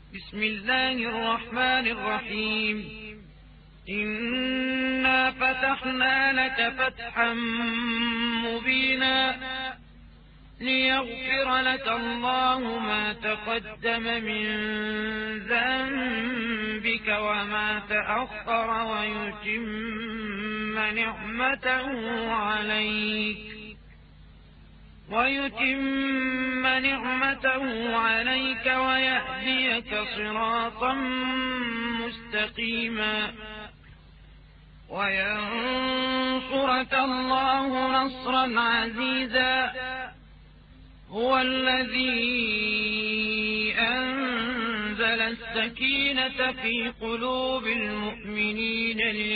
بسم الله الرحمن الرحيم. إنا فتحنا لك فتحا مبينا ليغفر لك الله ما تقدم من ذنبك وما تأخر ويتم نعمته عليك ويهديك صراطا مستقيما وينصرك الله نصرا عزيزا. هو الذي أنزل السكينة في قلوب المؤمنين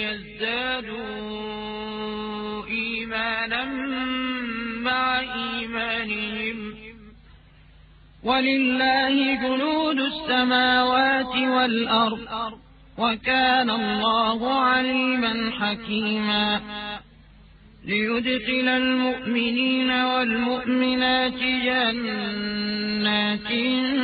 ليزدادوا إيمانا مع إيمانهم ولله جنود السماوات والأرض وكان الله عليما حكيما. ليدخل المؤمنين والمؤمنات جنات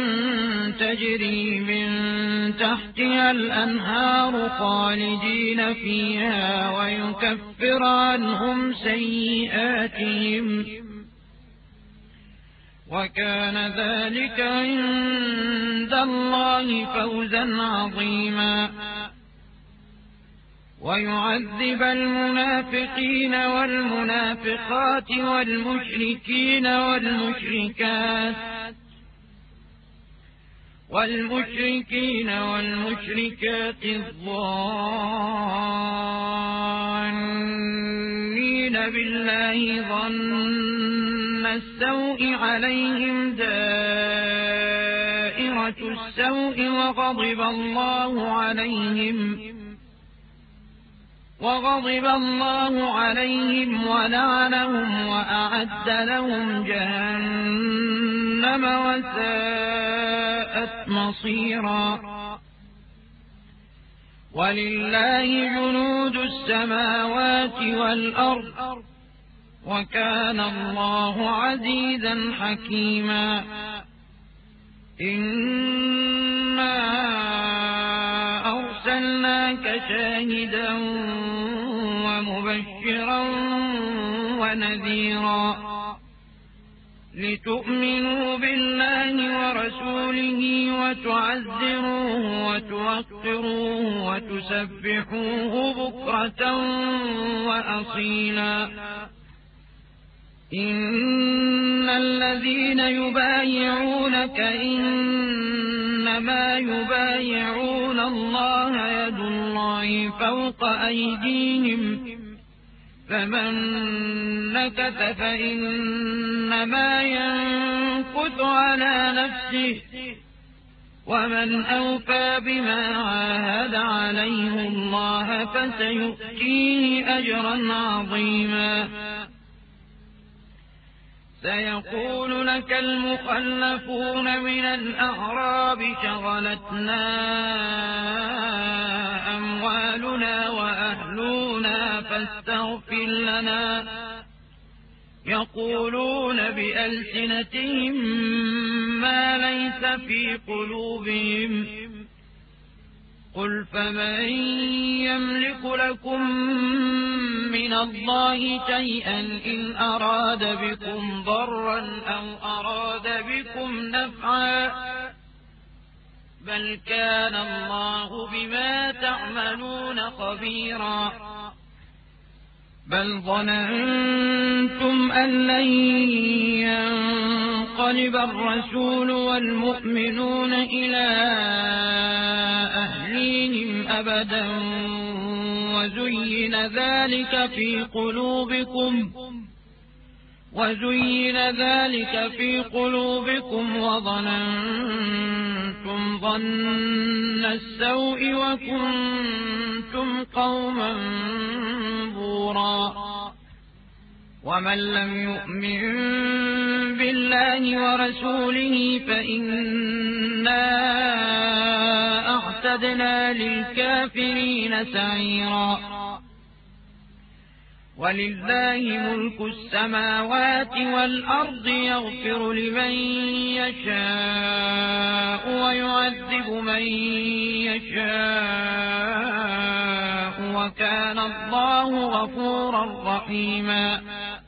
تجري من تحتها الأنهار خالدين فيها ويكفر عنهم سيئاتهم وكان ذلك عند الله فوزا عظيما. ويعذب المنافقين والمنافقات والمشركين والمشركات الظانين بالله ظن السوء عليهم دائرة السوء وغضب الله عليهم ولعنهم وأعد لهم جهنم وساءت مصيرا. ولله جنود السماوات والأرض وكان الله عزيزا حكيما. إنا أرسلناك شاهدا ومبشرا ونذيرا لتؤمنوا بالله ورسوله وتعزروه وتوقروه وتسبحوه بكرة وأصيلا. إن الذين يبايعونك إنما يبايعون الله يد الله فوق أيديهم فمن نكث فإنما ينكث على نفسه ومن أوفى بما عاهد عليه الله فسيؤتيه أجرا عظيما. سيقول لك المخلفون من الأعراب شغلتنا أموالنا وأهلنا فاستغفر لنا. يقولون بألسنتهم ما ليس في قلوبهم قل فمن يملك لكم من الله شيئا إن أراد بكم ضرا أو أراد بكم نفعا بل كان الله بما تعملون خبيرا. بل ظننتم أن لن ينقلب الرسول والمؤمنون إلى أهليهم أبدا وزين ذلك في قلوبكم وظننتم ظن السوء وكنتم قوما بورا. ومن لم يؤمن بالله ورسوله فإنا أعتدنا للكافرين سعيرا. ولله ملك السماوات والأرض يغفر لمن يشاء ويعذب يعذب من يشاء وكان الله غفورا رحيما.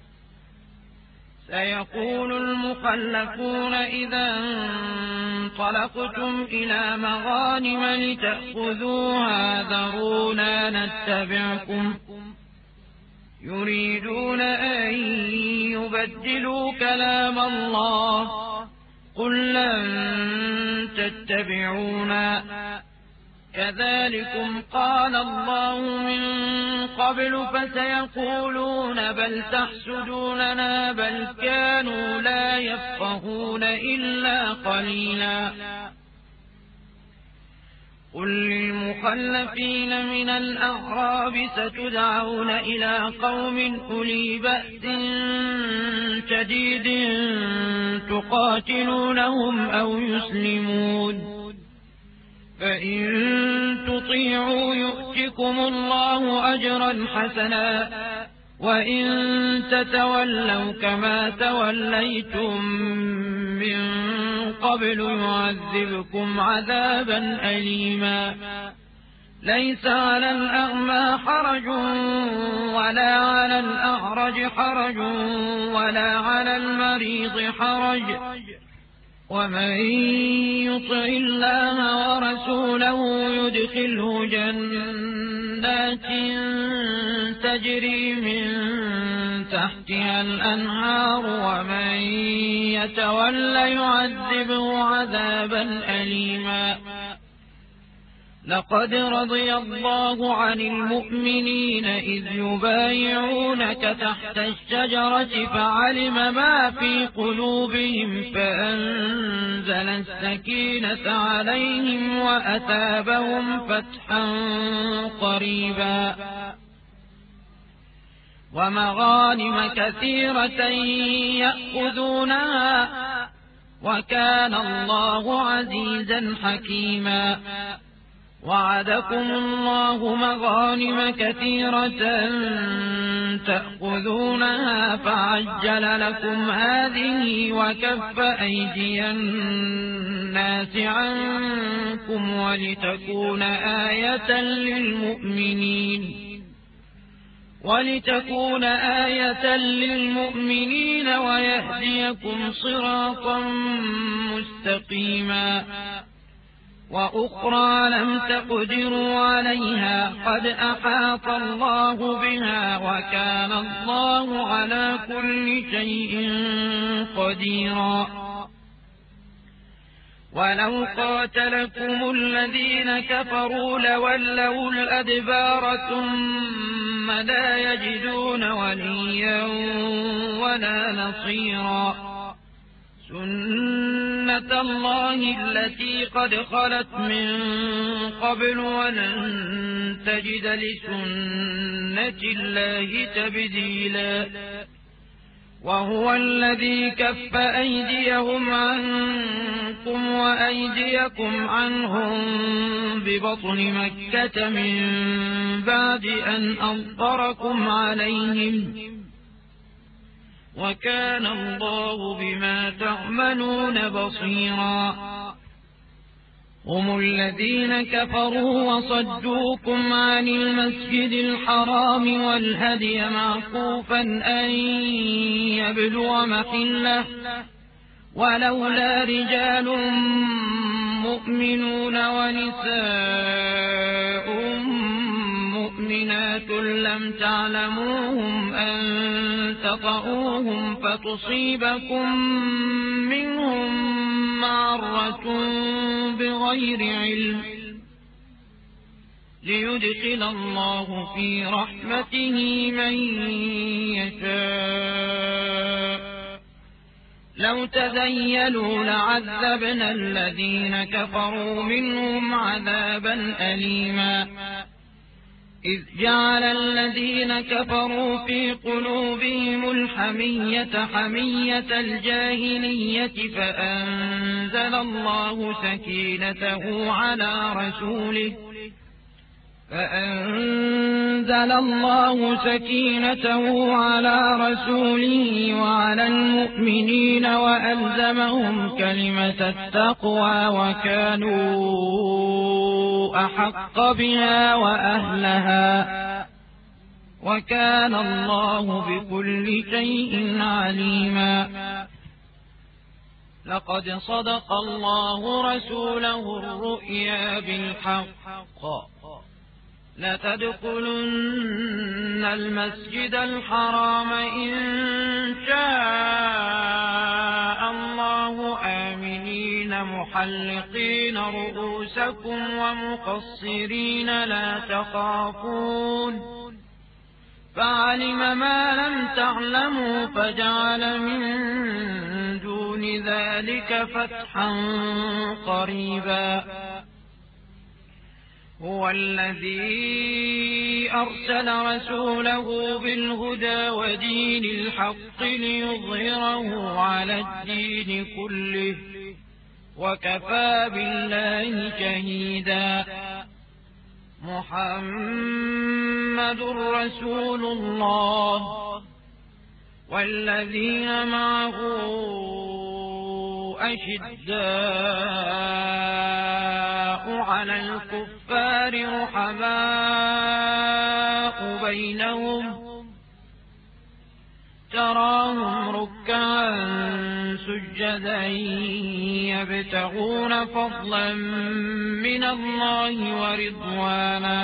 سيقول المخلفون إذا انطلقتم إلى مغانم لتأخذوها ذرونا نتبعكم يريدون أن يبدلوا كلام الله قل لن تتبعونا كذلكم قال الله من قبل فسيقولون بل تحسدوننا بل كانوا لا يفقهون إلا قليلا. قل للمخلفين من الأعراب ستدعون إلى قوم أولي بأس شديد تقاتلونهم أو يسلمون فإن تطيعوا يؤتكم الله أجرا حسنا وإن تتولوا كما توليتم من قبل يعذبكم عذابا أليما. ليس على الأعمى حرج ولا على الأعرج حرج ولا على المريض حرج ومن يطع الله ورسوله يدخله جنات تجري من تحتها الأنهار ومن يتولى يعذبه عذابا أليما. لقد رضي الله عن المؤمنين إذ يبايعونك تحت الشجرة فعلم ما في قلوبهم فأنزل السكينة عليهم وأثابهم فتحا قريبا ومغانم كثيرة يأخذونها وكان الله عزيزا حكيما. وعدكم الله مغانم كثيرة تأخذونها فعجل لكم هذه وكف أيدي الناس عنكم ولتكون آية للمؤمنين ويهديكم صراطا مستقيما. وأخرى لم تقدروا عليها قد أحاط الله بها وكان الله على كل شيء قديرا. ولو قاتلكم الذين كفروا لولوا الأدبار ثم لا يجدون وليا ولا نصيرا. سنة الله التي قد خلت من قبل ولن تجد لسنة الله تبديلا. وهو الذي كف أيديهم عنكم وأيديكم عنهم ببطن مكة من بعد أن أظفركم عليهم وكان الله بما تعملون بصيرا. هم الذين كفروا وصدوكم عن المسجد الحرام والهدي معكوفا أن يبلغ محله ولولا رجال مؤمنون ونساء مؤمنات لم تعلموهم أن تطؤوهم فتصيبكم منهم معرة بغير علم ليدخل الله في رحمته من يشاء. لو تزيلوا لعذبنا الذين كفروا منهم عذابا أليما. إذ جعل الذين كفروا في قلوبهم الحمية حمية الجاهلية فأنزل الله سكينته على رسوله فأنزل الله سكينته على رسوله وعلى المؤمنين وألزمهم كلمة التقوى وكانوا أحق بها وأهلها وكان الله بكل شيء عليما. لقد صدق الله رسوله الرؤيا بالحق لتدخلن المسجد الحرام إن شاء الله آمنين محلقين رؤوسكم ومقصرين لا تخافون فعلم ما لم تعلموا فجعل من دون ذلك فتحا قريبا. هو الذي أرسل رسوله بالهدى ودين الحق ليظهره على الدين كله وكفى بالله شهيدا. محمد رسول الله والذين معه أشداء على الكفار رحماء بينهم تراهم ركعا سجدا يبتغون فضلا من الله ورضوانا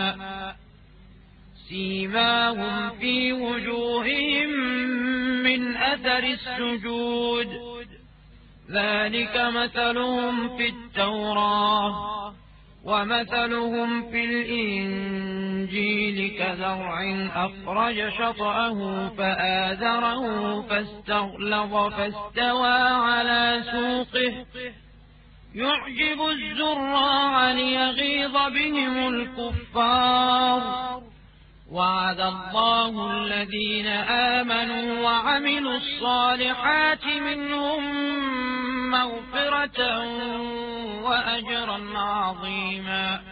سيماهم في وجوههم من أثر السجود ذلك مثلهم في التوراة ومثلهم في الإنجيل كزرع أخرج شطأه فآزره فاستغلظ فاستوى على سوقه يعجب الزراع ليغيظ بهم الكفار. وعد الله الذين آمنوا وعملوا الصالحات منهم مغفرة وأجرا عظيما.